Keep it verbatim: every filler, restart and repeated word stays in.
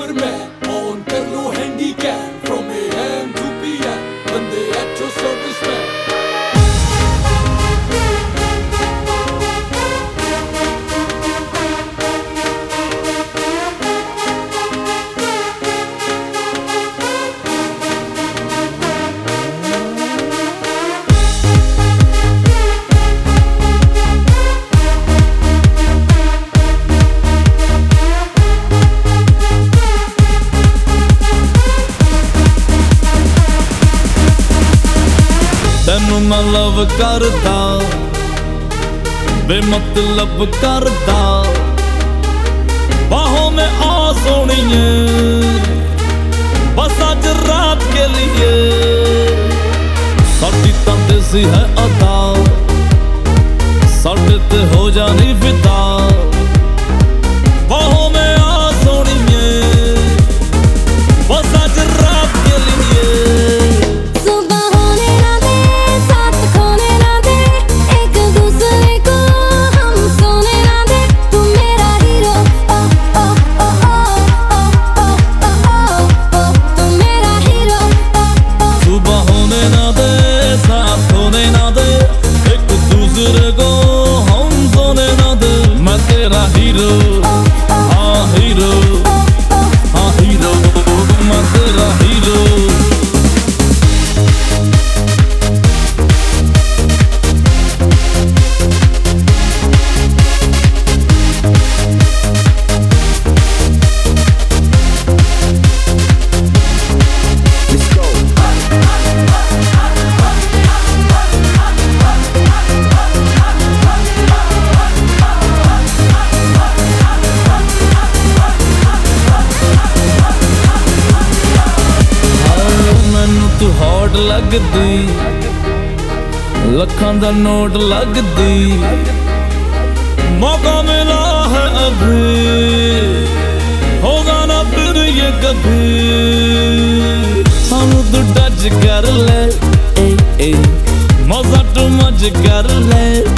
Superman on कर लो handy cam from A M to P M बंदे एक्चो सर्विसमैन। तेनू मैं लव करदा बेमतलब करदा बाहों में आ सोनिए बस आज रात के लिए। साडी तां देसी है अदा साडे ते हो जानी फिदा बाहों में आ सोनिए बस आज रात के लिए। तू हॉट लगदी लखां दा नोट लगदी मौका मिला है अभी होगा ना फिर ये कभी। सानू तू टच कर ले ए ए मौजा टू मच कर ले।